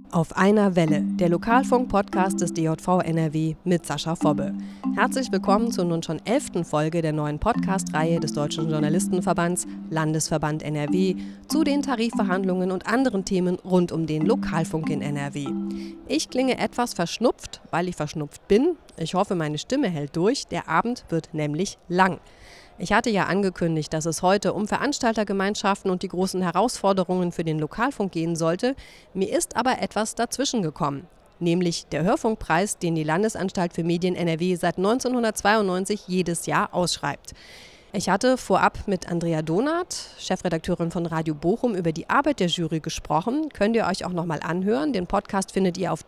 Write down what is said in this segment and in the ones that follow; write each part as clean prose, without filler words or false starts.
Auf einer Welle, der Lokalfunk-Podcast des DJV NRW mit Sascha Fobbe. Herzlich willkommen zur nun schon 11. Folge der neuen Podcast-Reihe des Deutschen Journalistenverbands Landesverband NRW zu den Tarifverhandlungen und anderen Themen rund um den Lokalfunk in NRW. Ich klinge etwas verschnupft, weil ich verschnupft bin. Ich hoffe, meine Stimme hält durch. Der Abend wird nämlich lang. Ich hatte ja angekündigt, dass es heute um Veranstaltergemeinschaften und die großen Herausforderungen für den Lokalfunk gehen sollte. Mir ist aber etwas dazwischen gekommen, nämlich der Hörfunkpreis, den die Landesanstalt für Medien NRW seit 1992 jedes Jahr ausschreibt. Ich hatte vorab mit Andrea Donath, Chefredakteurin von Radio Bochum, über die Arbeit der Jury gesprochen. Könnt ihr euch auch nochmal anhören. Den Podcast findet ihr auf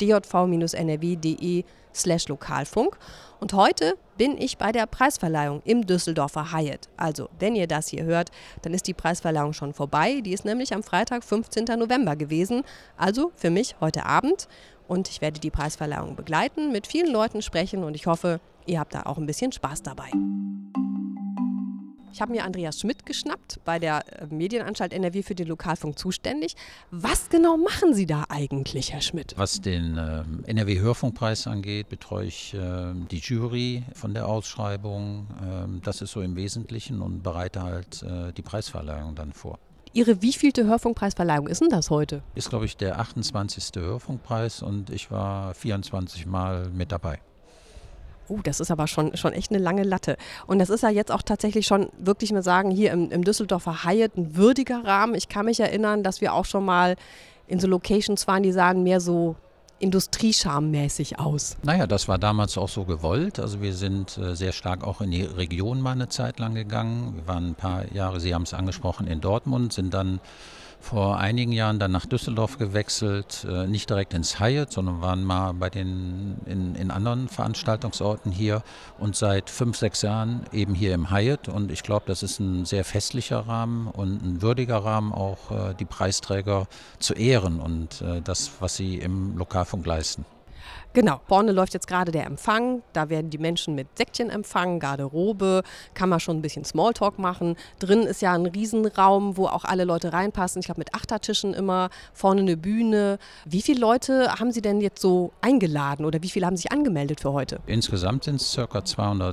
djv-nrw.de/Lokalfunk. Und heute bin ich bei der Preisverleihung im Düsseldorfer Hyatt. Also, wenn ihr das hier hört, dann ist die Preisverleihung schon vorbei. Die ist nämlich am Freitag, 15. November gewesen. Also für mich heute Abend. Und ich werde die Preisverleihung begleiten, mit vielen Leuten sprechen und ich hoffe, ihr habt da auch ein bisschen Spaß dabei. Ich habe mir Andreas Schmidt geschnappt, bei der Medienanstalt NRW für den Lokalfunk zuständig. Was genau machen Sie da eigentlich, Herr Schmidt? Was den NRW-Hörfunkpreis angeht, betreue ich die Jury von der Ausschreibung. Das ist so im Wesentlichen und bereite halt die Preisverleihung dann vor. Ihre wievielte Hörfunkpreisverleihung ist denn das heute? Ist, glaube ich, der 28. Hörfunkpreis und ich war 24 Mal mit dabei. Das ist aber schon echt eine lange Latte. Und das ist ja jetzt auch tatsächlich schon, wirklich mal sagen, hier im Düsseldorfer Hyatt ein würdiger Rahmen. Ich kann mich erinnern, dass wir auch schon mal in so Locations waren, die sahen mehr so industriescharmmäßig aus. Naja, das war damals auch so gewollt. Also wir sind sehr stark auch in die Region mal eine Zeit lang gegangen. Wir waren ein paar Jahre, Sie haben es angesprochen, in Dortmund, sind dann vor einigen Jahren dann nach Düsseldorf gewechselt, nicht direkt ins Hyatt, sondern waren mal bei in anderen Veranstaltungsorten hier und seit 5, 6 Jahren eben hier im Hyatt. Und ich glaube, das ist ein sehr festlicher Rahmen und ein würdiger Rahmen, auch die Preisträger zu ehren und das, was sie im Lokalfunk leisten. Genau, vorne läuft jetzt gerade der Empfang, da werden die Menschen mit Säckchen empfangen, Garderobe, kann man schon ein bisschen Smalltalk machen. Drin ist ja ein Riesenraum, wo auch alle Leute reinpassen, ich glaube mit Achtertischen immer, vorne eine Bühne. Wie viele Leute haben Sie denn jetzt so eingeladen oder wie viele haben sich angemeldet für heute? Insgesamt sind es ca.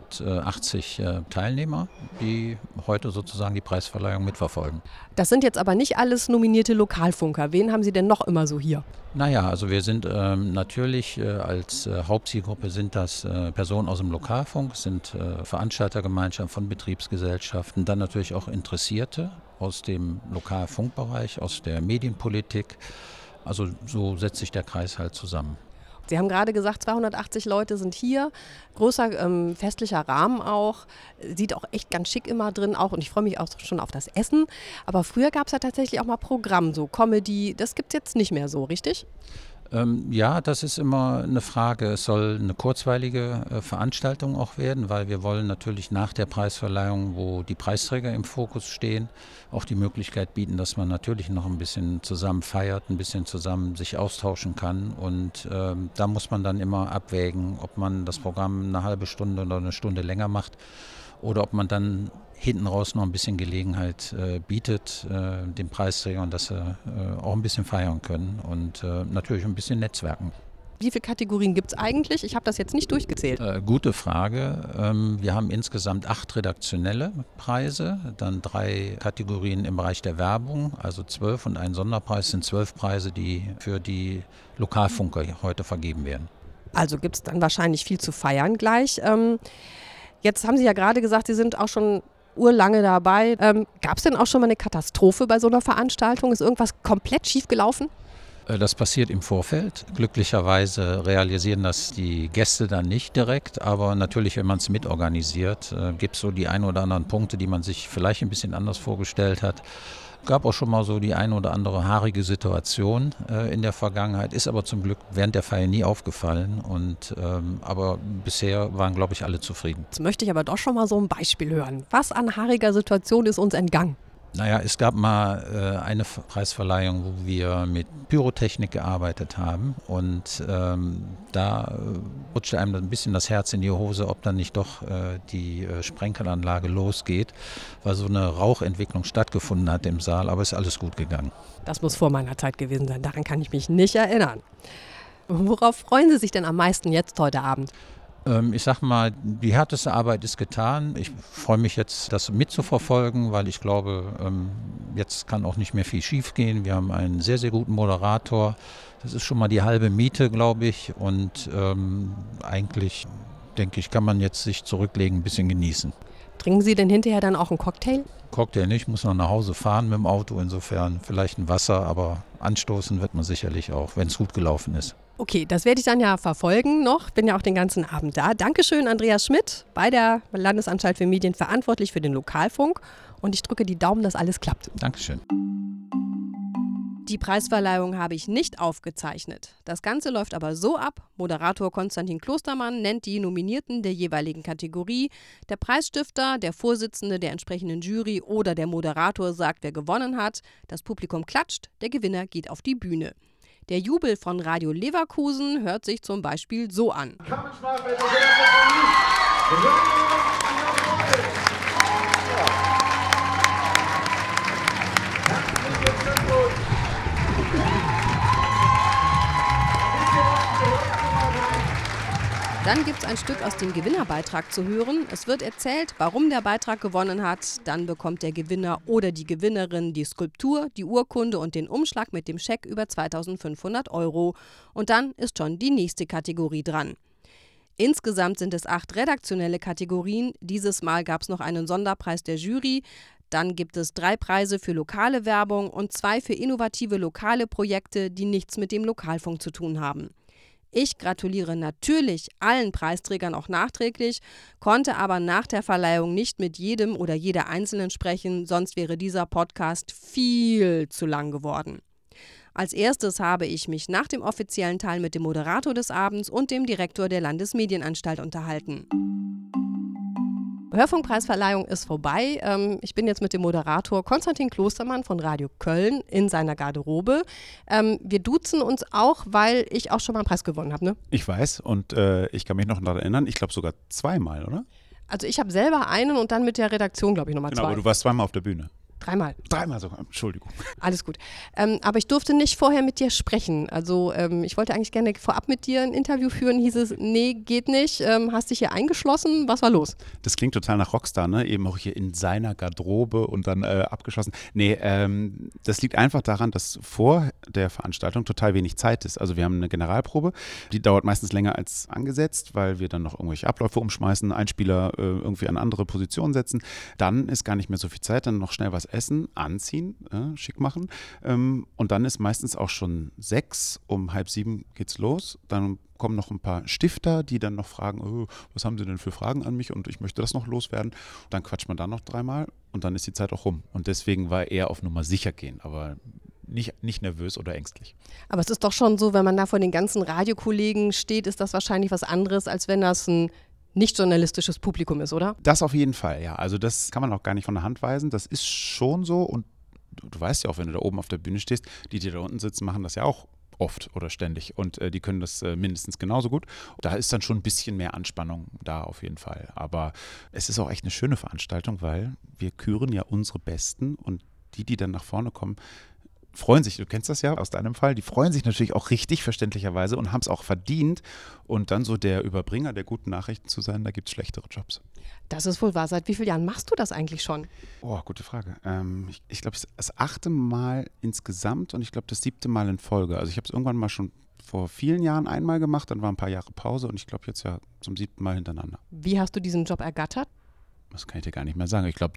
280 Teilnehmer, die heute sozusagen die Preisverleihung mitverfolgen. Das sind jetzt aber nicht alles nominierte Lokalfunker. Wen haben Sie denn noch immer so hier? Naja, also wir sind natürlich als Hauptzielgruppe sind das Personen aus dem Lokalfunk, sind Veranstaltergemeinschaften von Betriebsgesellschaften, dann natürlich auch Interessierte aus dem Lokalfunkbereich, aus der Medienpolitik. Also so setzt sich der Kreis halt zusammen. Sie haben gerade gesagt, 280 Leute sind hier, großer festlicher Rahmen auch, sieht auch echt ganz schick immer drin auch und ich freue mich auch schon auf das Essen. Aber früher gab es ja tatsächlich auch mal Programm, so Comedy, das gibt es jetzt nicht mehr so, richtig? Ja, das ist immer eine Frage. Es soll eine kurzweilige Veranstaltung auch werden, weil wir wollen natürlich nach der Preisverleihung, wo die Preisträger im Fokus stehen, auch die Möglichkeit bieten, dass man natürlich noch ein bisschen zusammen feiert, ein bisschen zusammen sich austauschen kann. Und da muss man dann immer abwägen, ob man das Programm eine halbe Stunde oder eine Stunde länger macht oder ob man dann hinten raus noch ein bisschen Gelegenheit bietet den Preisträgern, dass sie auch ein bisschen feiern können und natürlich ein bisschen netzwerken. Wie viele Kategorien gibt es eigentlich? Ich habe das jetzt nicht durchgezählt. Gute Frage. Wir haben insgesamt 8 redaktionelle Preise, dann 3 Kategorien im Bereich der Werbung, also 12 und ein Sonderpreis sind 12 Preise, die für die Lokalfunker heute vergeben werden. Also gibt es dann wahrscheinlich viel zu feiern gleich. Jetzt haben Sie ja gerade gesagt, Sie sind auch schon urlange dabei. Gab es denn auch schon mal eine Katastrophe bei so einer Veranstaltung? Ist irgendwas komplett schief gelaufen? Das passiert im Vorfeld. Glücklicherweise realisieren das die Gäste dann nicht direkt, aber natürlich, wenn man es mitorganisiert, gibt es so die ein oder anderen Punkte, die man sich vielleicht ein bisschen anders vorgestellt hat. Gab auch schon mal so die ein oder andere haarige Situation in der Vergangenheit, ist aber zum Glück während der Feier nie aufgefallen. Aber bisher waren, glaube ich, alle zufrieden. Jetzt möchte ich aber doch schon mal so ein Beispiel hören. Was an haariger Situation ist uns entgangen? Naja, es gab mal eine Preisverleihung, wo wir mit Pyrotechnik gearbeitet haben und da rutschte einem ein bisschen das Herz in die Hose, ob dann nicht doch die Sprenkelanlage losgeht, weil so eine Rauchentwicklung stattgefunden hat im Saal, aber es ist alles gut gegangen. Das muss vor meiner Zeit gewesen sein, daran kann ich mich nicht erinnern. Worauf freuen Sie sich denn am meisten jetzt heute Abend? Ich sag mal, die härteste Arbeit ist getan. Ich freue mich jetzt, das mitzuverfolgen, weil ich glaube, jetzt kann auch nicht mehr viel schief gehen. Wir haben einen sehr, sehr guten Moderator. Das ist schon mal die halbe Miete, glaube ich. Und eigentlich, denke ich, kann man jetzt sich zurücklegen, ein bisschen genießen. Trinken Sie denn hinterher dann auch einen Cocktail? Cocktail nicht, muss noch nach Hause fahren mit dem Auto. Insofern vielleicht ein Wasser, aber anstoßen wird man sicherlich auch, wenn es gut gelaufen ist. Okay, das werde ich dann ja verfolgen noch. Bin ja auch den ganzen Abend da. Dankeschön, Andreas Schmidt, bei der Landesanstalt für Medien verantwortlich für den Lokalfunk. Und ich drücke die Daumen, dass alles klappt. Dankeschön. Die Preisverleihung habe ich nicht aufgezeichnet. Das Ganze läuft aber so ab. Moderator Konstantin Klostermann nennt die Nominierten der jeweiligen Kategorie. Der Preisstifter, der Vorsitzende der entsprechenden Jury oder der Moderator sagt, wer gewonnen hat. Das Publikum klatscht, der Gewinner geht auf die Bühne. Der Jubel von Radio Leverkusen hört sich zum Beispiel so an. Dann gibt es ein Stück aus dem Gewinnerbeitrag zu hören. Es wird erzählt, warum der Beitrag gewonnen hat. Dann bekommt der Gewinner oder die Gewinnerin die Skulptur, die Urkunde und den Umschlag mit dem Scheck über 2.500 €. Und dann ist schon die nächste Kategorie dran. Insgesamt sind es 8 redaktionelle Kategorien. Dieses Mal gab es noch einen Sonderpreis der Jury. Dann gibt es 3 Preise für lokale Werbung und 2 für innovative lokale Projekte, die nichts mit dem Lokalfunk zu tun haben. Ich gratuliere natürlich allen Preisträgern auch nachträglich, konnte aber nach der Verleihung nicht mit jedem oder jeder Einzelnen sprechen, sonst wäre dieser Podcast viel zu lang geworden. Als erstes habe ich mich nach dem offiziellen Teil mit dem Moderator des Abends und dem Direktor der Landesmedienanstalt unterhalten. Hörfunkpreisverleihung ist vorbei. Ich bin jetzt mit dem Moderator Konstantin Klostermann von Radio Köln in seiner Garderobe. Wir duzen uns auch, weil ich auch schon mal einen Preis gewonnen habe, ne? Ich weiß und ich kann mich noch daran erinnern, ich glaube sogar 2-mal, oder? Also ich habe selber einen und dann mit der Redaktion, glaube ich, nochmal 2. Genau, aber du warst 2-mal auf der Bühne. 3-mal. 3-mal sogar, Entschuldigung. Alles gut. Aber ich durfte nicht vorher mit dir sprechen. Also ich wollte eigentlich gerne vorab mit dir ein Interview führen. Hieß es, nee, geht nicht. Hast dich hier eingeschlossen? Was war los? Das klingt total nach Rockstar, ne? Eben auch hier in seiner Garderobe und dann abgeschlossen. Nee, das liegt einfach daran, dass vor der Veranstaltung total wenig Zeit ist. Also wir haben eine Generalprobe, die dauert meistens länger als angesetzt, weil wir dann noch irgendwelche Abläufe umschmeißen, Einspieler irgendwie an andere Positionen setzen. Dann ist gar nicht mehr so viel Zeit, dann noch schnell was essen, anziehen, schick machen. Und dann ist meistens auch schon 6, um 6:30 geht's los. Dann kommen noch ein paar Stifter, die dann noch fragen, oh, was haben Sie denn für Fragen an mich und ich möchte das noch loswerden. Dann quatscht man da noch 3-mal und dann ist die Zeit auch rum. Und deswegen war er auf Nummer sicher gehen, aber nicht nervös oder ängstlich. Aber es ist doch schon so, wenn man da vor den ganzen Radiokollegen steht, ist das wahrscheinlich was anderes, als wenn das ein nicht journalistisches Publikum ist, oder? Das auf jeden Fall, ja. Also das kann man auch gar nicht von der Hand weisen. Das ist schon so und du weißt ja auch, wenn du da oben auf der Bühne stehst, die da unten sitzen, machen das ja auch oft oder ständig und die können das mindestens genauso gut. Da ist dann schon ein bisschen mehr Anspannung da auf jeden Fall. Aber es ist auch echt eine schöne Veranstaltung, weil wir küren ja unsere Besten und die dann nach vorne kommen, freuen sich, du kennst das ja aus deinem Fall, die freuen sich natürlich auch richtig, verständlicherweise, und haben es auch verdient. Und dann so der Überbringer der guten Nachrichten zu sein, da gibt es schlechtere Jobs. Das ist wohl wahr. Seit wie vielen Jahren machst du das eigentlich schon? Oh, gute Frage. Ich glaube, es ist das 8. Mal insgesamt und ich glaube, das 7. Mal in Folge. Also ich habe es irgendwann mal schon vor vielen Jahren einmal gemacht, dann war ein paar Jahre Pause und ich glaube jetzt ja zum 7. Mal hintereinander. Wie hast du diesen Job ergattert? Das kann ich dir gar nicht mehr sagen. Ich glaube,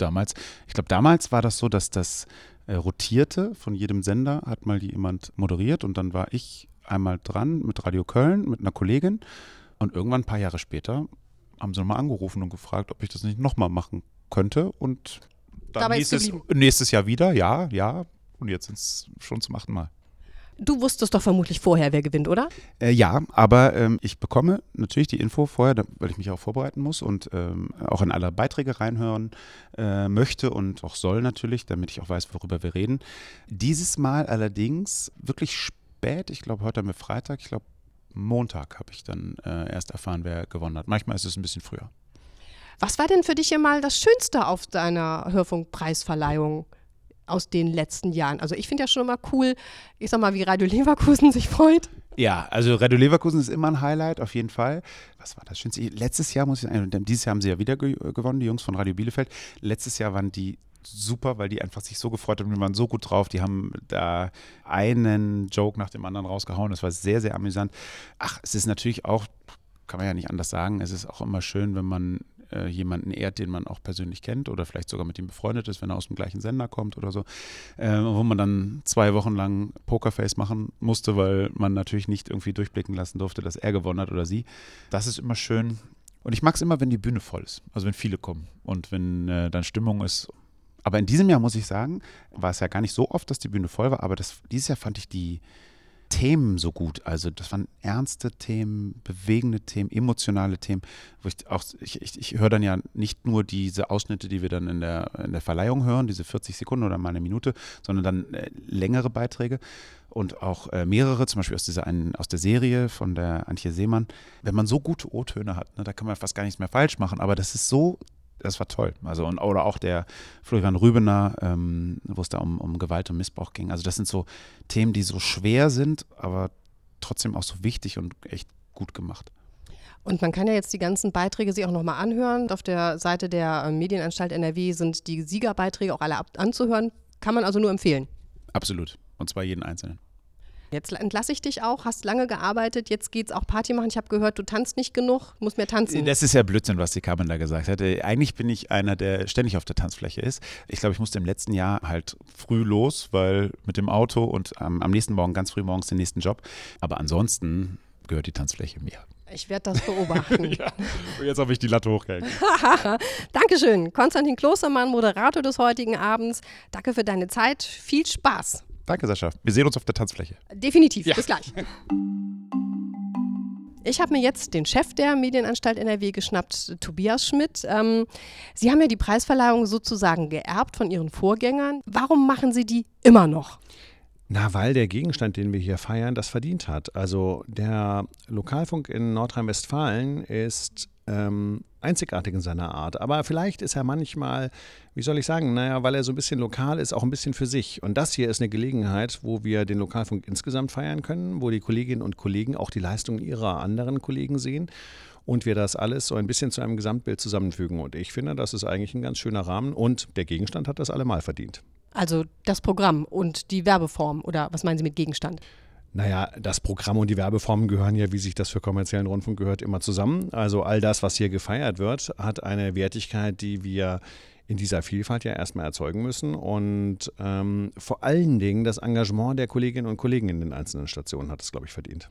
damals war das so, dass das rotierte. Von jedem Sender hat mal jemand moderiert und dann war ich einmal dran mit Radio Köln, mit einer Kollegin und irgendwann ein paar Jahre später haben sie nochmal angerufen und gefragt, ob ich das nicht nochmal machen könnte und dann hieß es nächstes Jahr wieder, ja und jetzt sind es schon zum 8. Mal. Du wusstest doch vermutlich vorher, wer gewinnt, oder? Ja, aber ich bekomme natürlich die Info vorher, weil ich mich auch vorbereiten muss und auch in alle Beiträge reinhören möchte und auch soll natürlich, damit ich auch weiß, worüber wir reden. Dieses Mal allerdings wirklich spät, ich glaube heute haben wir Freitag, ich glaube Montag habe ich dann erst erfahren, wer gewonnen hat. Manchmal ist es ein bisschen früher. Was war denn für dich immer das Schönste auf deiner Hörfunkpreisverleihung aus den letzten Jahren? Also ich finde ja schon immer cool, ich sag mal, wie Radio Leverkusen sich freut. Ja, also Radio Leverkusen ist immer ein Highlight, auf jeden Fall. Was war das Schönste? Letztes Jahr muss ich sagen, dieses Jahr haben sie ja wieder gewonnen, die Jungs von Radio Bielefeld. Letztes Jahr waren die super, weil die einfach sich so gefreut haben, die waren so gut drauf, die haben da einen Joke nach dem anderen rausgehauen, das war sehr, sehr amüsant. Ach, es ist natürlich auch, kann man ja nicht anders sagen, es ist auch immer schön, wenn man jemanden ehrt, den man auch persönlich kennt oder vielleicht sogar mit ihm befreundet ist, wenn er aus dem gleichen Sender kommt oder so, wo man dann 2 Wochen lang Pokerface machen musste, weil man natürlich nicht irgendwie durchblicken lassen durfte, dass er gewonnen hat oder sie. Das ist immer schön. Und ich mag es immer, wenn die Bühne voll ist, also wenn viele kommen und wenn dann Stimmung ist. Aber in diesem Jahr, muss ich sagen, war es ja gar nicht so oft, dass die Bühne voll war, aber dieses Jahr fand ich die Themen so gut. Also das waren ernste Themen, bewegende Themen, emotionale Themen, wo ich höre dann ja nicht nur diese Ausschnitte, die wir dann in der Verleihung hören, diese 40 Sekunden oder mal eine Minute, sondern dann längere Beiträge und auch mehrere, zum Beispiel aus der Serie von der Antje Seemann. Wenn man so gute O-Töne hat, ne, da kann man fast gar nichts mehr falsch machen, aber das war toll. Also oder auch der Florian Rübener, wo es da um Gewalt und Missbrauch ging. Also das sind so Themen, die so schwer sind, aber trotzdem auch so wichtig und echt gut gemacht. Und man kann ja jetzt die ganzen Beiträge sich auch nochmal anhören. Auf der Seite der Medienanstalt NRW sind die Siegerbeiträge auch alle anzuhören. Kann man also nur empfehlen. Absolut. Und zwar jeden einzelnen. Jetzt entlasse ich dich auch, hast lange gearbeitet, jetzt geht's auch Party machen. Ich habe gehört, du tanzt nicht genug, musst mehr tanzen. Das ist ja Blödsinn, was die Carmen da gesagt hat. Eigentlich bin ich einer, der ständig auf der Tanzfläche ist. Ich glaube, ich musste im letzten Jahr halt früh los, weil mit dem Auto und am nächsten Morgen, ganz früh morgens den nächsten Job. Aber ansonsten gehört die Tanzfläche mir. Ich werde das beobachten. Ja, und jetzt habe ich die Latte hochgehängt. Dankeschön, Konstantin Klostermann, Moderator des heutigen Abends. Danke für deine Zeit, viel Spaß. Danke, Sascha. Wir sehen uns auf der Tanzfläche. Definitiv, ja. Bis gleich. Ich habe mir jetzt den Chef der Medienanstalt NRW geschnappt, Tobias Schmidt. Sie haben ja die Preisverleihung sozusagen geerbt von Ihren Vorgängern. Warum machen Sie die immer noch? Na, weil der Gegenstand, den wir hier feiern, das verdient hat. Also der Lokalfunk in Nordrhein-Westfalen ist einzigartig in seiner Art. Aber vielleicht ist er manchmal, wie soll ich sagen, weil er so ein bisschen lokal ist, auch ein bisschen für sich. Und das hier ist eine Gelegenheit, wo wir den Lokalfunk insgesamt feiern können, wo die Kolleginnen und Kollegen auch die Leistungen ihrer anderen Kollegen sehen und wir das alles so ein bisschen zu einem Gesamtbild zusammenfügen. Und ich finde, das ist eigentlich ein ganz schöner Rahmen und der Gegenstand hat das allemal verdient. Also das Programm und die Werbeform oder was meinen Sie mit Gegenstand? Naja, das Programm und die Werbeformen gehören ja, wie sich das für kommerziellen Rundfunk gehört, immer zusammen. Also all das, was hier gefeiert wird, hat eine Wertigkeit, die wir in dieser Vielfalt ja erstmal erzeugen müssen. Und vor allen Dingen das Engagement der Kolleginnen und Kollegen in den einzelnen Stationen hat es, glaube ich, verdient.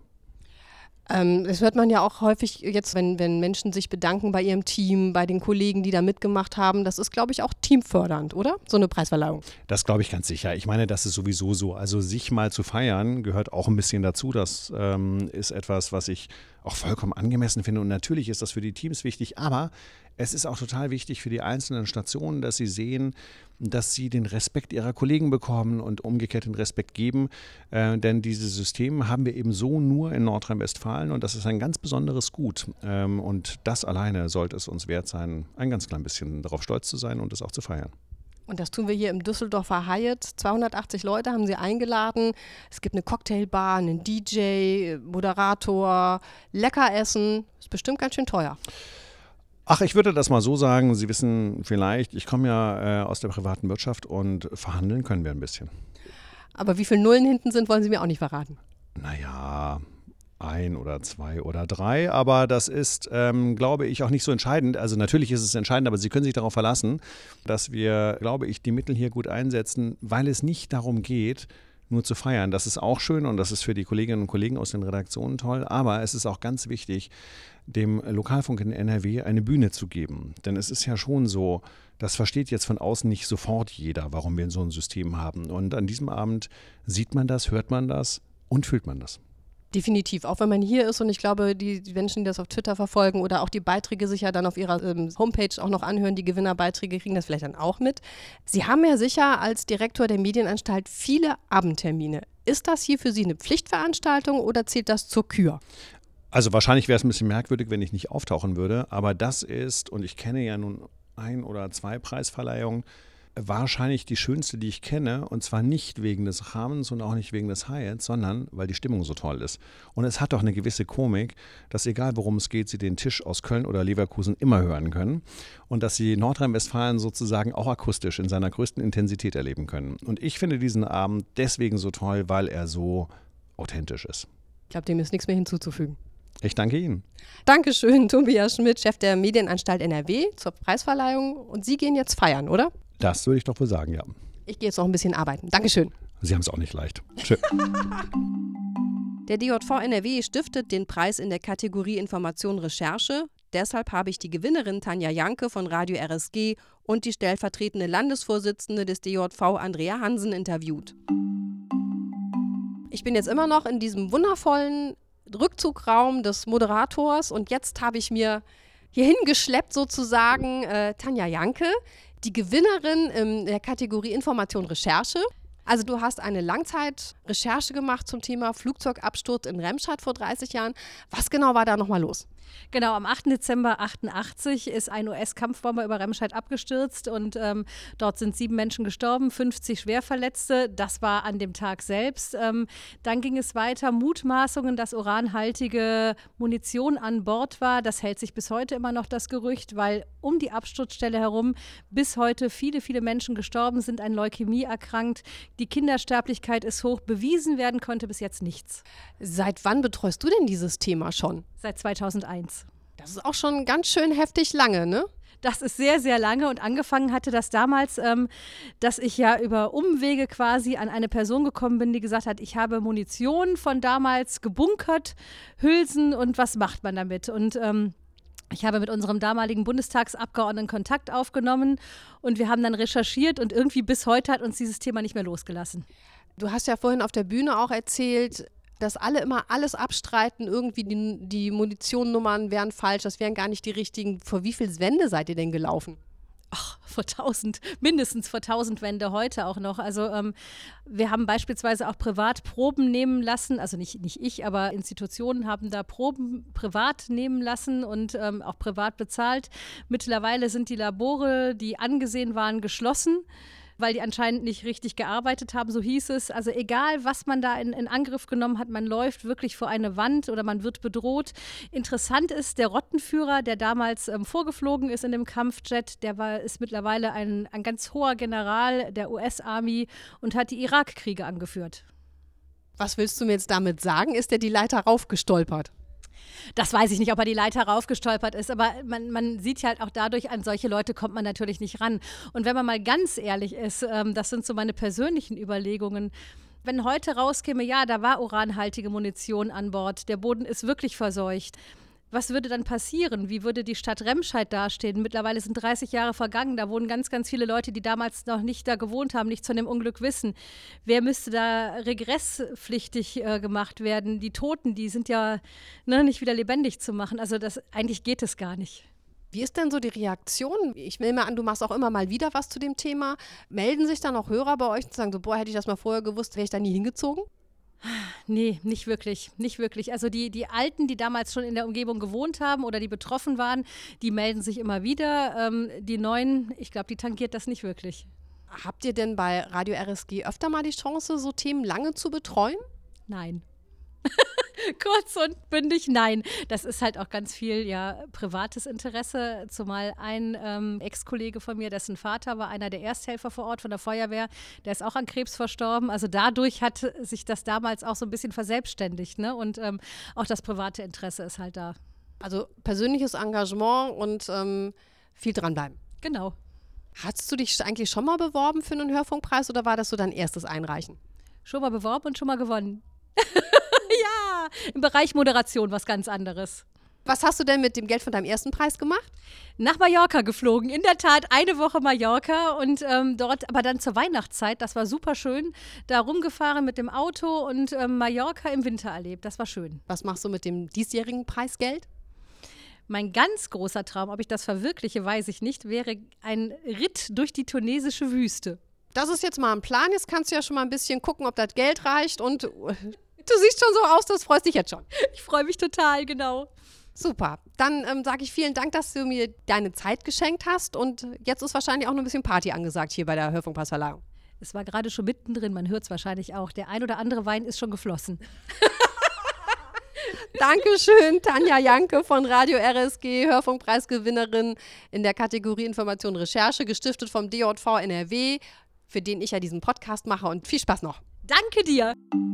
Das hört man ja auch häufig jetzt, wenn Menschen sich bedanken bei ihrem Team, bei den Kollegen, die da mitgemacht haben. Das ist, glaube ich, auch teamfördernd, oder? So eine Preisverleihung. Das glaube ich ganz sicher. Ich meine, das ist sowieso so. Also sich mal zu feiern gehört auch ein bisschen dazu. Das ist etwas, was ich auch vollkommen angemessen finde. Und natürlich ist das für die Teams wichtig. Aber es ist auch total wichtig für die einzelnen Stationen, dass sie sehen, dass sie den Respekt ihrer Kollegen bekommen und umgekehrt den Respekt geben. Denn dieses System haben wir eben so nur in Nordrhein-Westfalen und das ist ein ganz besonderes Gut. Und das alleine sollte es uns wert sein, ein ganz klein bisschen darauf stolz zu sein und es auch zu feiern. Und das tun wir hier im Düsseldorfer Hyatt. 280 Leute haben sie eingeladen. Es gibt eine Cocktailbar, einen DJ, Moderator, lecker essen. Ist bestimmt ganz schön teuer. Ach, ich würde das mal so sagen. Sie wissen vielleicht, ich komme ja aus der privaten Wirtschaft und verhandeln können wir ein bisschen. Aber wie viele Nullen hinten sind, wollen Sie mir auch nicht verraten. Naja, 1 oder 2 oder 3, aber das ist, glaube ich, auch nicht so entscheidend. Also natürlich ist es entscheidend, aber Sie können sich darauf verlassen, dass wir, glaube ich, die Mittel hier gut einsetzen, weil es nicht darum geht, nur zu feiern. Das ist auch schön und das ist für die Kolleginnen und Kollegen aus den Redaktionen toll, aber es ist auch ganz wichtig, dem Lokalfunk in NRW eine Bühne zu geben. Denn es ist ja schon so, das versteht jetzt von außen nicht sofort jeder, warum wir so ein System haben. Und an diesem Abend sieht man das, hört man das und fühlt man das. Definitiv, auch wenn man hier ist und ich glaube, die Menschen, die das auf Twitter verfolgen oder auch die Beiträge sich ja dann auf ihrer Homepage auch noch anhören, die Gewinnerbeiträge kriegen das vielleicht dann auch mit. Sie haben ja sicher als Direktor der Medienanstalt viele Abendtermine. Ist das hier für Sie eine Pflichtveranstaltung oder zählt das zur Kür? Also wahrscheinlich wäre es ein bisschen merkwürdig, wenn ich nicht auftauchen würde, aber das ist, und ich kenne ja nun 1 oder 2 Preisverleihungen, wahrscheinlich die schönste, die ich kenne, und zwar nicht wegen des Rahmens und auch nicht wegen des Highlights, sondern weil die Stimmung so toll ist. Und es hat doch eine gewisse Komik, dass egal worum es geht, Sie den Tisch aus Köln oder Leverkusen immer hören können und dass Sie Nordrhein-Westfalen sozusagen auch akustisch in seiner größten Intensität erleben können. Und ich finde diesen Abend deswegen so toll, weil er so authentisch ist. Ich glaube, dem ist nichts mehr hinzuzufügen. Ich danke Ihnen. Dankeschön, Tobias Schmidt, Chef der Medienanstalt NRW zur Preisverleihung. Und Sie gehen jetzt feiern, oder? Das würde ich doch wohl sagen, ja. Ich gehe jetzt noch ein bisschen arbeiten. Dankeschön. Sie haben es auch nicht leicht. Schön. Der DJV NRW stiftet den Preis in der Kategorie Information Recherche. Deshalb habe ich die Gewinnerin Tanja Janke von Radio RSG und die stellvertretende Landesvorsitzende des DJV Andrea Hansen interviewt. Ich bin jetzt immer noch in diesem wundervollen Rückzugraum des Moderators und jetzt habe ich mir hierhin geschleppt sozusagen Tanja Janke, die Gewinnerin in der Kategorie Information Recherche. Also du hast eine Langzeitrecherche gemacht zum Thema Flugzeugabsturz in Remscheid vor 30 Jahren. Was genau war da nochmal los? Genau, am 8. Dezember 1988 ist ein US-Kampfbomber über Remscheid abgestürzt und dort sind 7 Menschen gestorben, 50 Schwerverletzte. Das war an dem Tag selbst. Dann ging es weiter, Mutmaßungen, dass uranhaltige Munition an Bord war. Das hält sich bis heute immer noch, das Gerücht, weil um die Absturzstelle herum bis heute viele, viele Menschen gestorben sind, an Leukämie erkrankt. Die Kindersterblichkeit ist hoch, bewiesen werden konnte bis jetzt nichts. Seit wann betreust du denn dieses Thema schon? Seit 2001. Das ist auch schon ganz schön heftig lange, ne? Das ist sehr, sehr lange und angefangen hatte das damals, dass ich ja über Umwege quasi an eine Person gekommen bin, die gesagt hat, ich habe Munition von damals gebunkert, Hülsen und was macht man damit? Und ich habe mit unserem damaligen Bundestagsabgeordneten Kontakt aufgenommen und wir haben dann recherchiert und irgendwie bis heute hat uns dieses Thema nicht mehr losgelassen. Du hast ja vorhin auf der Bühne auch erzählt, dass alle immer alles abstreiten, irgendwie die Munitionnummern wären falsch, das wären gar nicht die richtigen. Vor wie viel Wände seid ihr denn gelaufen? Ach, mindestens vor 1000 Wände heute auch noch. Also wir haben beispielsweise auch privat Proben nehmen lassen, also nicht ich, aber Institutionen haben da Proben privat nehmen lassen und auch privat bezahlt. Mittlerweile sind die Labore, die angesehen waren, geschlossen, weil die anscheinend nicht richtig gearbeitet haben, so hieß es. Also egal, was man da in Angriff genommen hat, man läuft wirklich vor eine Wand oder man wird bedroht. Interessant ist, der Rottenführer, der damals vorgeflogen ist in dem Kampfjet, ist mittlerweile ein ganz hoher General der US-Army und hat die Irakkriege angeführt. Was willst du mir jetzt damit sagen? Ist der die Leiter raufgestolpert? Das weiß ich nicht, ob er die Leiter raufgestolpert ist, aber man sieht halt auch dadurch, an solche Leute kommt man natürlich nicht ran. Und wenn man mal ganz ehrlich ist, das sind so meine persönlichen Überlegungen, wenn heute rauskäme, ja, da war uranhaltige Munition an Bord, der Boden ist wirklich verseucht. Was würde dann passieren? Wie würde die Stadt Remscheid dastehen? Mittlerweile sind 30 Jahre vergangen. Da wohnen ganz, ganz viele Leute, die damals noch nicht da gewohnt haben, nichts von dem Unglück wissen. Wer müsste da regresspflichtig gemacht werden? Die Toten, die sind ja nicht wieder lebendig zu machen. Also eigentlich geht es gar nicht. Wie ist denn so die Reaktion? Ich nehme an, du machst auch immer mal wieder was zu dem Thema. Melden sich dann auch Hörer bei euch und sagen so, boah, hätte ich das mal vorher gewusst, wäre ich da nie hingezogen? Nee, nicht wirklich. Also die Alten, die damals schon in der Umgebung gewohnt haben oder die betroffen waren, die melden sich immer wieder. Die Neuen, ich glaube, die tangiert das nicht wirklich. Habt ihr denn bei Radio RSG öfter mal die Chance, so Themen lange zu betreuen? Nein. Kurz und bündig, nein. Das ist halt auch ganz viel privates Interesse, zumal ein Ex-Kollege von mir, dessen Vater war einer der Ersthelfer vor Ort von der Feuerwehr, der ist auch an Krebs verstorben. Also dadurch hat sich das damals auch so ein bisschen verselbstständigt, ne? Und auch das private Interesse ist halt da. Also persönliches Engagement und viel dranbleiben. Genau. Hast du dich eigentlich schon mal beworben für einen Hörfunkpreis oder war das so dein erstes Einreichen? Schon mal beworben und schon mal gewonnen. Ja, im Bereich Moderation was ganz anderes. Was hast du denn mit dem Geld von deinem ersten Preis gemacht? Nach Mallorca geflogen, in der Tat, eine Woche Mallorca und dort aber dann zur Weihnachtszeit, das war super schön, da rumgefahren mit dem Auto und Mallorca im Winter erlebt, das war schön. Was machst du mit dem diesjährigen Preisgeld? Mein ganz großer Traum, ob ich das verwirkliche, weiß ich nicht, wäre ein Ritt durch die tunesische Wüste. Das ist jetzt mal ein Plan, jetzt kannst du ja schon mal ein bisschen gucken, ob das Geld reicht und du siehst schon so aus, das freust dich jetzt schon. Ich freue mich total, genau. Super, dann sage ich vielen Dank, dass du mir deine Zeit geschenkt hast und jetzt ist wahrscheinlich auch noch ein bisschen Party angesagt hier bei der Hörfunkpreisverleihung. Es war gerade schon mittendrin, man hört es wahrscheinlich auch. Der ein oder andere Wein ist schon geflossen. Dankeschön, Tanja Janke von Radio RSG, Hörfunkpreisgewinnerin in der Kategorie Information und Recherche, gestiftet vom DJV NRW, für den ich ja diesen Podcast mache und viel Spaß noch. Danke dir.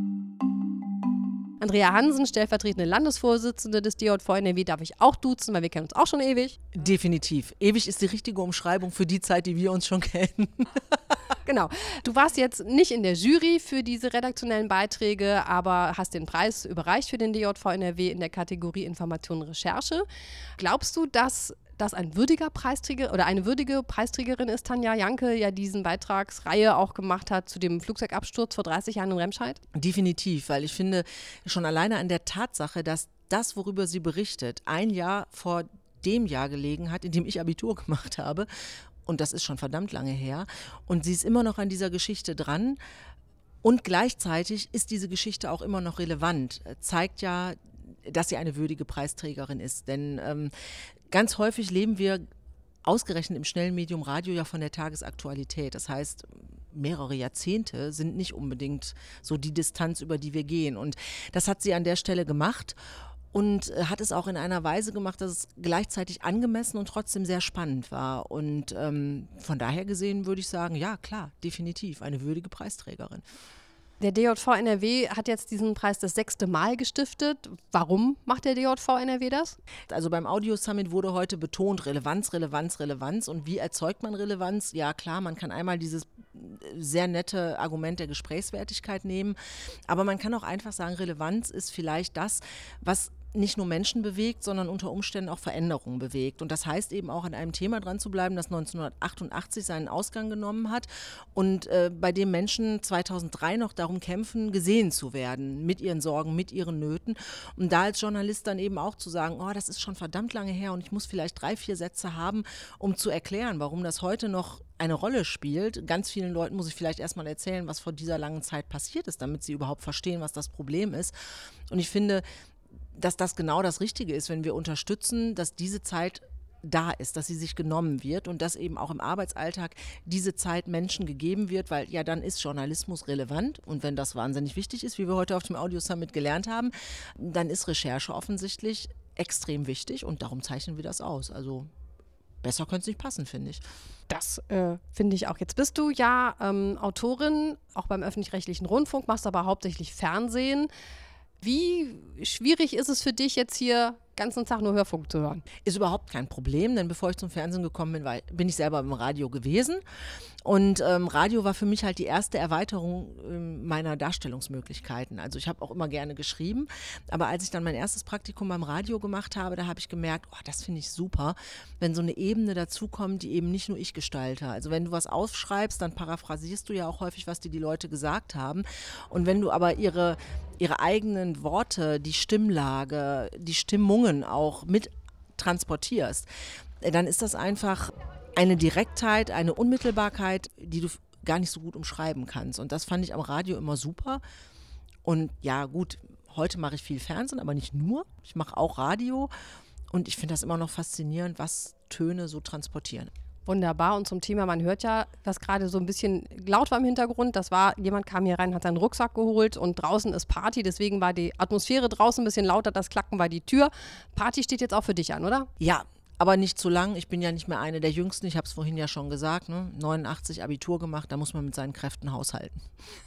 Andrea Hansen, stellvertretende Landesvorsitzende des DJV NRW, darf ich auch duzen, weil wir kennen uns auch schon ewig. Definitiv. Ewig ist die richtige Umschreibung für die Zeit, die wir uns schon kennen. Genau. Du warst jetzt nicht in der Jury für diese redaktionellen Beiträge, aber hast den Preis überreicht für den DJV NRW in der Kategorie Information und Recherche. Glaubst du, dass das ein würdiger Preisträger oder eine würdige Preisträgerin ist, Tanja Janke, ja diesen Beitragsreihe auch gemacht hat zu dem Flugzeugabsturz vor 30 Jahren in Remscheid? Definitiv, weil ich finde, schon alleine an der Tatsache, dass das, worüber sie berichtet, ein Jahr vor dem Jahr gelegen hat, in dem ich Abitur gemacht habe, und das ist schon verdammt lange her, und sie ist immer noch an dieser Geschichte dran und gleichzeitig ist diese Geschichte auch immer noch relevant, zeigt ja, dass sie eine würdige Preisträgerin ist, denn ganz häufig leben wir ausgerechnet im schnellen Medium Radio ja von der Tagesaktualität. Das heißt, mehrere Jahrzehnte sind nicht unbedingt so die Distanz, über die wir gehen. Und das hat sie an der Stelle gemacht und hat es auch in einer Weise gemacht, dass es gleichzeitig angemessen und trotzdem sehr spannend war. Und von daher gesehen würde ich sagen, ja klar, definitiv eine würdige Preisträgerin. Der DJV NRW hat jetzt diesen Preis das 6. Mal gestiftet. Warum macht der DJV NRW das? Also beim Audio Summit wurde heute betont, Relevanz, Relevanz, Relevanz. Und wie erzeugt man Relevanz? Ja klar, man kann einmal dieses sehr nette Argument der Gesprächswertigkeit nehmen, aber man kann auch einfach sagen, Relevanz ist vielleicht das, was nicht nur Menschen bewegt, sondern unter Umständen auch Veränderungen bewegt. Und das heißt eben auch an einem Thema dran zu bleiben, das 1988 seinen Ausgang genommen hat und bei dem Menschen 2003 noch darum kämpfen, gesehen zu werden, mit ihren Sorgen, mit ihren Nöten. Und da als Journalist dann eben auch zu sagen, oh, das ist schon verdammt lange her und ich muss vielleicht 3, 4 Sätze haben, um zu erklären, warum das heute noch eine Rolle spielt. Ganz vielen Leuten muss ich vielleicht erstmal erzählen, was vor dieser langen Zeit passiert ist, damit sie überhaupt verstehen, was das Problem ist. Und ich finde, dass das genau das Richtige ist, wenn wir unterstützen, dass diese Zeit da ist, dass sie sich genommen wird und dass eben auch im Arbeitsalltag diese Zeit Menschen gegeben wird, weil ja dann ist Journalismus relevant und wenn das wahnsinnig wichtig ist, wie wir heute auf dem Audio Summit gelernt haben, dann ist Recherche offensichtlich extrem wichtig und darum zeichnen wir das aus. Also besser könnte es nicht passen, finde ich. Das finde ich auch. Jetzt bist du ja Autorin, auch beim öffentlich-rechtlichen Rundfunk, machst aber hauptsächlich Fernsehen. Wie schwierig ist es für dich, jetzt hier ganzen Tag nur Hörfunk zu hören? Ist überhaupt kein Problem, denn bevor ich zum Fernsehen gekommen bin, bin ich selber im Radio gewesen. Und Radio war für mich halt die erste Erweiterung meiner Darstellungsmöglichkeiten. Also ich habe auch immer gerne geschrieben, aber als ich dann mein erstes Praktikum beim Radio gemacht habe, da habe ich gemerkt, oh, das finde ich super, wenn so eine Ebene dazukommt, die eben nicht nur ich gestalte. Also wenn du was aufschreibst, dann paraphrasierst du ja auch häufig, was dir die Leute gesagt haben. Und wenn du aber ihre eigenen Worte, die Stimmlage, die Stimmungen auch mit transportierst, dann ist das einfach eine Direktheit, eine Unmittelbarkeit, die du gar nicht so gut umschreiben kannst. Und das fand ich am Radio immer super. Und ja gut, heute mache ich viel Fernsehen, aber nicht nur. Ich mache auch Radio und ich finde das immer noch faszinierend, was Töne so transportieren. Wunderbar. Und zum Thema, man hört ja, was gerade so ein bisschen laut war im Hintergrund. Das war, jemand kam hier rein, hat seinen Rucksack geholt und draußen ist Party. Deswegen war die Atmosphäre draußen ein bisschen lauter, das Klacken war die Tür. Party steht jetzt auch für dich an, oder? Ja, aber nicht zu lang. Ich bin ja nicht mehr eine der Jüngsten. Ich habe es vorhin ja schon gesagt, ne? 89 Abitur gemacht, da muss man mit seinen Kräften haushalten.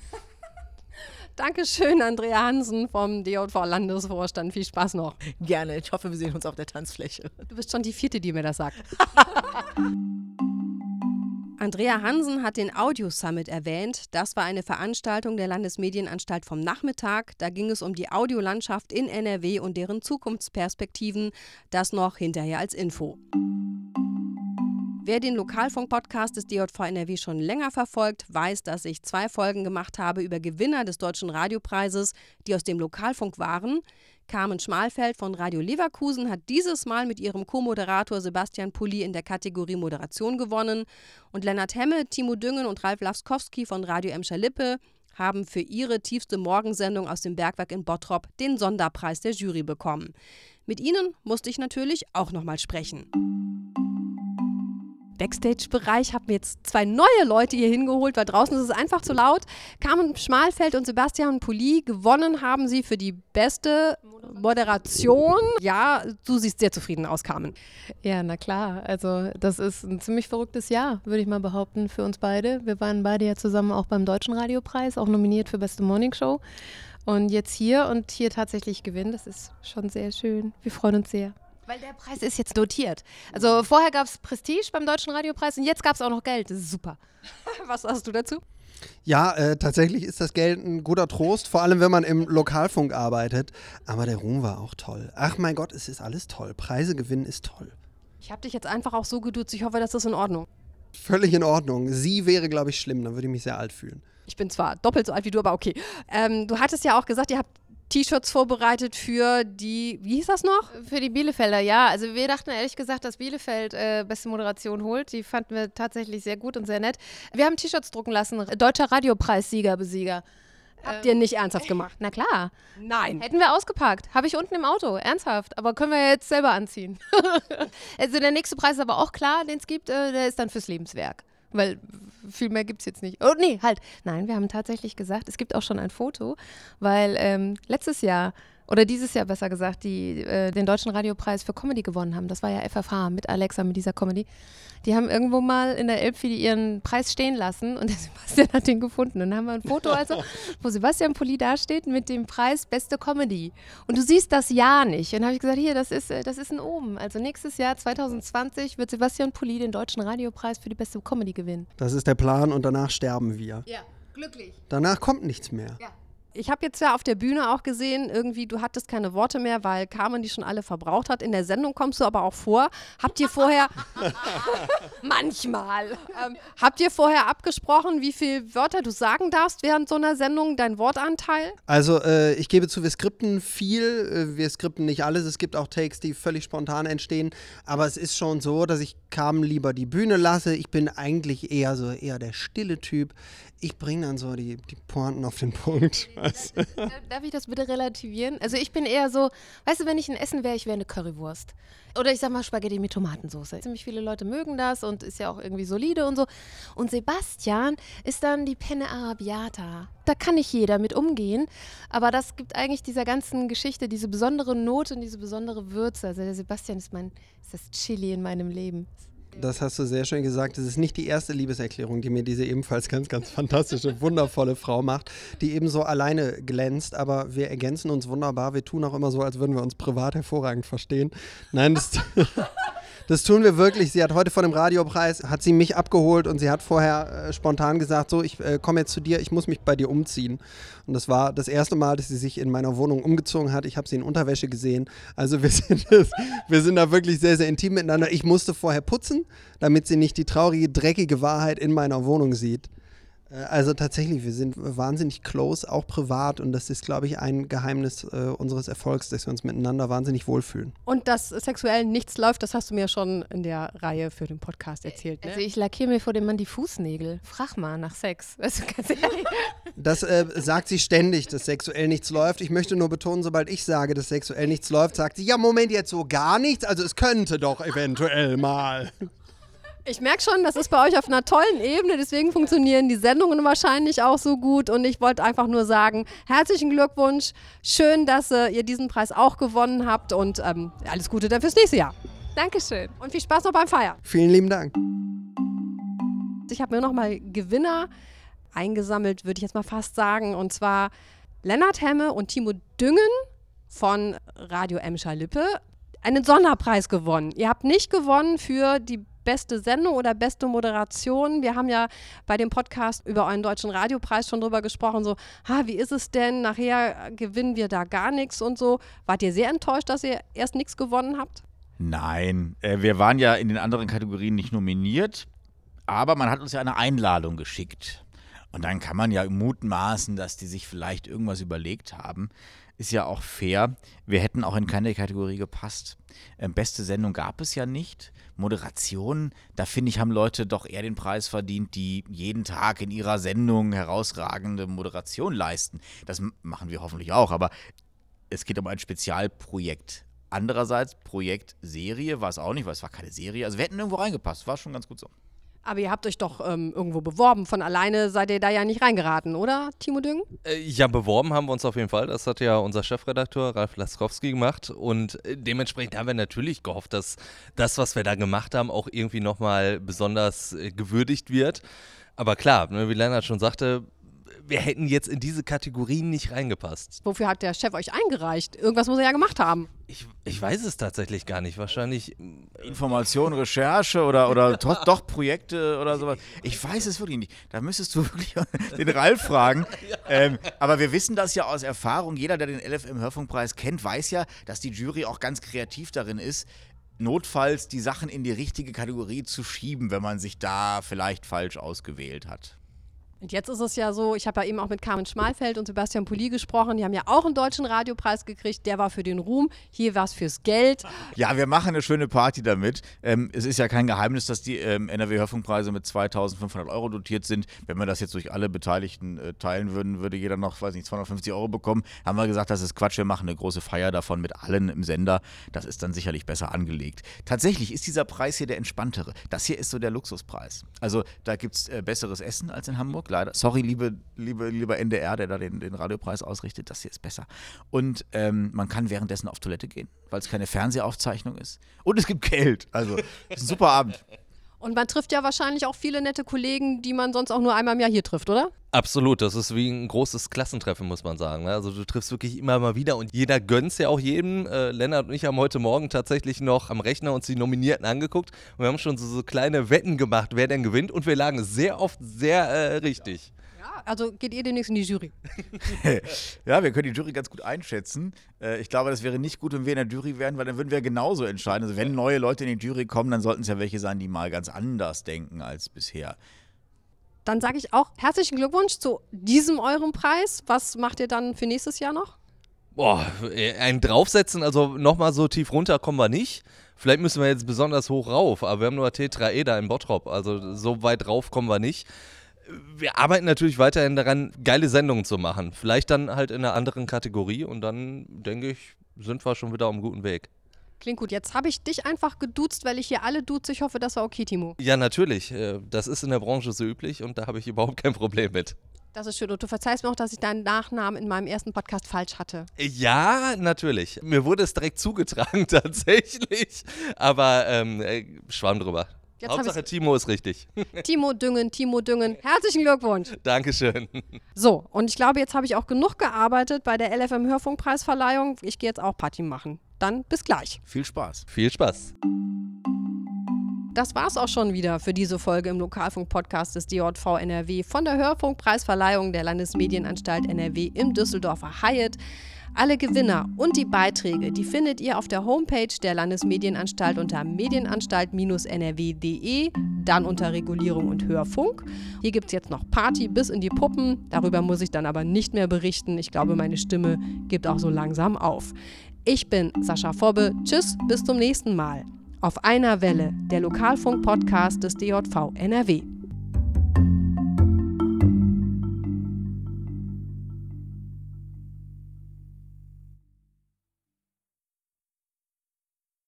Dankeschön, Andrea Hansen vom DJV-Landesvorstand. Viel Spaß noch. Gerne. Ich hoffe, wir sehen uns auf der Tanzfläche. Du bist schon die 4., die mir das sagt. Andrea Hansen hat den Audio Summit erwähnt. Das war eine Veranstaltung der Landesmedienanstalt vom Nachmittag. Da ging es um die Audiolandschaft in NRW und deren Zukunftsperspektiven. Das noch hinterher als Info. Wer den Lokalfunk-Podcast des DJV NRW schon länger verfolgt, weiß, dass ich 2 Folgen gemacht habe über Gewinner des Deutschen Radiopreises, die aus dem Lokalfunk waren. Carmen Schmalfeld von Radio Leverkusen hat dieses Mal mit ihrem Co-Moderator Sebastian Pulli in der Kategorie Moderation gewonnen. Und Lennart Hemme, Timo Düngen und Ralf Laskowski von Radio Emscher-Lippe haben für ihre tiefste Morgensendung aus dem Bergwerk in Bottrop den Sonderpreis der Jury bekommen. Mit ihnen musste ich natürlich auch nochmal sprechen. Backstage-Bereich habe mir jetzt 2 neue Leute hier hingeholt, weil draußen ist es einfach zu laut. Carmen Schmalfeld und Sebastian Pulli, gewonnen haben sie für die beste Moderation. Ja, du siehst sehr zufrieden aus, Carmen. Ja, na klar. Also das ist ein ziemlich verrücktes Jahr, würde ich mal behaupten, für uns beide. Wir waren beide ja zusammen auch beim Deutschen Radiopreis, auch nominiert für Beste Morningshow. Und jetzt hier tatsächlich gewinnen, das ist schon sehr schön. Wir freuen uns sehr. Weil der Preis ist jetzt dotiert. Also vorher gab es Prestige beim Deutschen Radiopreis und jetzt gab es auch noch Geld. Das ist super. Was hast du dazu? Ja, tatsächlich ist das Geld ein guter Trost, vor allem wenn man im Lokalfunk arbeitet. Aber der Ruhm war auch toll. Ach mein Gott, es ist alles toll. Preise gewinnen ist toll. Ich habe dich jetzt einfach auch so geduzt. Ich hoffe, das ist in Ordnung. Völlig in Ordnung. Sie wäre, glaube ich, schlimm. Dann würde ich mich sehr alt fühlen. Ich bin zwar doppelt so alt wie du, aber okay. Du hattest ja auch gesagt, ihr habt T-Shirts vorbereitet für die, wie hieß das noch? Für die Bielefelder, ja. Also wir dachten ehrlich gesagt, dass Bielefeld beste Moderation holt. Die fanden wir tatsächlich sehr gut und sehr nett. Wir haben T-Shirts drucken lassen. Deutscher Radiopreissieger, Besieger. Habt ihr nicht ernsthaft gemacht? Na klar. Nein. Hätten wir ausgepackt. Habe ich unten im Auto. Ernsthaft. Aber können wir jetzt selber anziehen. Also der nächste Preis ist aber auch klar, den es gibt. Der ist dann fürs Lebenswerk. Weil viel mehr gibt es jetzt nicht. Oh nee, halt. Nein, wir haben tatsächlich gesagt, es gibt auch schon ein Foto, weil letztes Jahr, oder dieses Jahr besser gesagt, die den Deutschen Radiopreis für Comedy gewonnen haben. Das war ja FFH mit Alexa, mit dieser Comedy. Die haben irgendwo mal in der Elbphilly ihren Preis stehen lassen und der Sebastian hat den gefunden. Und dann haben wir ein Foto, wo Sebastian Pulli dasteht mit dem Preis Beste Comedy. Und du siehst das Jahr nicht. Und dann habe ich gesagt, hier, das ist ein Omen. Also nächstes Jahr, 2020, wird Sebastian Pulli den Deutschen Radiopreis für die Beste Comedy gewinnen. Das ist der Plan und danach sterben wir. Ja, glücklich. Danach kommt nichts mehr. Ja. Ich habe jetzt ja auf der Bühne auch gesehen, irgendwie, du hattest keine Worte mehr, weil Carmen die schon alle verbraucht hat. In der Sendung kommst du aber auch vor. Habt ihr vorher, manchmal, habt ihr vorher abgesprochen, wie viele Wörter du sagen darfst während so einer Sendung, dein Wortanteil? Also ich gebe zu, wir skripten viel, wir skripten nicht alles. Es gibt auch Takes, die völlig spontan entstehen. Aber es ist schon so, dass ich Carmen lieber die Bühne lasse. Ich bin eigentlich eher der stille Typ. Ich bringe dann so die Pointen auf den Punkt. Darf ich das bitte relativieren? Also ich bin eher so, weißt du, wenn ich ein Essen wäre, ich wäre eine Currywurst. Oder ich sag mal Spaghetti mit Tomatensauce. Ziemlich viele Leute mögen das und ist ja auch irgendwie solide und so. Und Sebastian ist dann die Penne Arrabbiata. Da kann nicht jeder mit umgehen. Aber das gibt eigentlich dieser ganzen Geschichte diese besondere Note und diese besondere Würze. Also der Sebastian ist das Chili in meinem Leben. Das hast du sehr schön gesagt. Das ist nicht die erste Liebeserklärung, die mir diese ebenfalls ganz, ganz fantastische, wundervolle Frau macht, die eben so alleine glänzt. Aber wir ergänzen uns wunderbar. Wir tun auch immer so, als würden wir uns privat hervorragend verstehen. Nein, das tun wir wirklich. Sie hat heute vor dem Radiopreis, hat sie mich abgeholt und sie hat vorher spontan gesagt, so, ich komme jetzt zu dir, ich muss mich bei dir umziehen. Und das war das erste Mal, dass sie sich in meiner Wohnung umgezogen hat. Ich habe sie in Unterwäsche gesehen. Also wir sind da wirklich sehr, sehr intim miteinander. Ich musste vorher putzen, damit sie nicht die traurige, dreckige Wahrheit in meiner Wohnung sieht. Also tatsächlich, wir sind wahnsinnig close, auch privat. Und das ist, glaube ich, ein Geheimnis unseres Erfolgs, dass wir uns miteinander wahnsinnig wohlfühlen. Und dass sexuell nichts läuft, das hast du mir schon in der Reihe für den Podcast erzählt. Ne? Also ich lackiere mir vor dem Mann die Fußnägel. Frag mal nach Sex. Also ganz ehrlich. Das sagt sie ständig, dass sexuell nichts läuft. Ich möchte nur betonen, sobald ich sage, dass sexuell nichts läuft, sagt sie, ja, Moment, jetzt so gar nichts. Also es könnte doch eventuell mal. Ich merke schon, das ist bei euch auf einer tollen Ebene, deswegen funktionieren die Sendungen wahrscheinlich auch so gut und ich wollte einfach nur sagen, herzlichen Glückwunsch, schön, dass ihr diesen Preis auch gewonnen habt und alles Gute dann fürs nächste Jahr. Dankeschön. Und viel Spaß noch beim Feiern. Vielen lieben Dank. Ich habe mir nochmal Gewinner eingesammelt, würde ich jetzt mal fast sagen, und zwar Lennart Hemme und Timo Düngen von Radio Emscher-Lippe einen Sonderpreis gewonnen. Ihr habt nicht gewonnen für die beste Sendung oder beste Moderation? Wir haben ja bei dem Podcast über euren Deutschen Radiopreis schon drüber gesprochen, so, wie ist es denn? Nachher gewinnen wir da gar nichts und so. Wart ihr sehr enttäuscht, dass ihr erst nichts gewonnen habt? Nein, wir waren ja in den anderen Kategorien nicht nominiert, aber man hat uns ja eine Einladung geschickt. Und dann kann man ja mutmaßen, dass die sich vielleicht irgendwas überlegt haben. Ist ja auch fair. Wir hätten auch in keine Kategorie gepasst. Beste Sendung gab es ja nicht. Moderation, da finde ich, haben Leute doch eher den Preis verdient, die jeden Tag in ihrer Sendung herausragende Moderation leisten. Das machen wir hoffentlich auch, aber es geht um ein Spezialprojekt. Andererseits, Projektserie war es auch nicht, weil es war keine Serie. Also wir hätten irgendwo reingepasst, war schon ganz gut so. Aber ihr habt euch doch irgendwo beworben. Von alleine seid ihr da ja nicht reingeraten, oder, Timo Düngen? Ja, beworben haben wir uns auf jeden Fall. Das hat ja unser Chefredakteur Ralf Laskowski gemacht. Und dementsprechend haben wir natürlich gehofft, dass das, was wir da gemacht haben, auch irgendwie nochmal besonders gewürdigt wird. Aber klar, wie Lennart schon sagte, wir hätten jetzt in diese Kategorien nicht reingepasst. Wofür hat der Chef euch eingereicht? Irgendwas muss er ja gemacht haben. Ich weiß es tatsächlich gar nicht. Wahrscheinlich Information, Recherche oder doch Projekte oder sowas. Ich weiß es wirklich nicht. Da müsstest du wirklich den Ralf fragen. Aber wir wissen das ja aus Erfahrung. Jeder, der den LFM-Hörfunkpreis kennt, weiß ja, dass die Jury auch ganz kreativ darin ist, notfalls die Sachen in die richtige Kategorie zu schieben, wenn man sich da vielleicht falsch ausgewählt hat. Und jetzt ist es ja so, ich habe ja eben auch mit Carmen Schmalfeld und Sebastian Pulli gesprochen, die haben ja auch einen Deutschen Radiopreis gekriegt, der war für den Ruhm, hier war es fürs Geld. Ja, wir machen eine schöne Party damit. Es ist ja kein Geheimnis, dass die NRW-Hörfunkpreise mit 2.500 € dotiert sind. Wenn wir das jetzt durch alle Beteiligten teilen würden, würde jeder noch, 250 € bekommen. Haben wir gesagt, das ist Quatsch, wir machen eine große Feier davon mit allen im Sender. Das ist dann sicherlich besser angelegt. Tatsächlich ist dieser Preis hier der entspanntere. Das hier ist so der Luxuspreis. Also da gibt es besseres Essen als in Hamburg. Leider. Sorry, lieber NDR, der da den Radiopreis ausrichtet, das hier ist besser. Und man kann währenddessen auf Toilette gehen, weil es keine Fernsehaufzeichnung ist. Und es gibt Geld. Also, ist ein super Abend. Und man trifft ja wahrscheinlich auch viele nette Kollegen, die man sonst auch nur einmal im Jahr hier trifft, oder? Absolut, das ist wie ein großes Klassentreffen, muss man sagen. Also du triffst wirklich immer mal wieder und jeder gönnt's ja auch jedem. Lennart und ich haben heute Morgen tatsächlich noch am Rechner uns die Nominierten angeguckt und wir haben schon so kleine Wetten gemacht, wer denn gewinnt, und wir lagen sehr oft sehr richtig. Ja, also geht ihr demnächst in die Jury? Ja, wir können die Jury ganz gut einschätzen. Ich glaube, das wäre nicht gut, wenn wir in der Jury wären, weil dann würden wir genauso entscheiden. Also wenn neue Leute in die Jury kommen, dann sollten es ja welche sein, die mal ganz anders denken als bisher. Dann sage ich auch herzlichen Glückwunsch zu diesem eurem Preis. Was macht ihr dann für nächstes Jahr noch? Boah, ein draufsetzen, also nochmal so tief runter kommen wir nicht. Vielleicht müssen wir jetzt besonders hoch rauf, aber wir haben nur T3E da in Bottrop, also so weit rauf kommen wir nicht. Wir arbeiten natürlich weiterhin daran, geile Sendungen zu machen. Vielleicht dann halt in einer anderen Kategorie und dann, denke ich, sind wir schon wieder auf einem guten Weg. Klingt gut. Jetzt habe ich dich einfach geduzt, weil ich hier alle duze. Ich hoffe, das war okay, Timo. Ja, natürlich. Das ist in der Branche so üblich und da habe ich überhaupt kein Problem mit. Das ist schön. Und du verzeihst mir auch, dass ich deinen Nachnamen in meinem ersten Podcast falsch hatte. Ja, natürlich. Mir wurde es direkt zugetragen, tatsächlich. Aber Schwamm drüber. Jetzt Hauptsache Timo ist richtig. Timo Düngen. Herzlichen Glückwunsch. Dankeschön. So, und ich glaube, jetzt habe ich auch genug gearbeitet bei der LFM-Hörfunkpreisverleihung. Ich gehe jetzt auch Party machen. Dann bis gleich. Viel Spaß. Viel Spaß. Das war's auch schon wieder für diese Folge im Lokalfunk-Podcast des DJV NRW von der Hörfunkpreisverleihung der Landesmedienanstalt NRW im Düsseldorfer Hyatt. Alle Gewinner und die Beiträge, die findet ihr auf der Homepage der Landesmedienanstalt unter medienanstalt-nrw.de, dann unter Regulierung und Hörfunk. Hier gibt es jetzt noch Party bis in die Puppen, darüber muss ich dann aber nicht mehr berichten. Ich glaube, meine Stimme gibt auch so langsam auf. Ich bin Sascha Fobbe, tschüss, bis zum nächsten Mal. Auf einer Welle, der Lokalfunk-Podcast des DJV NRW.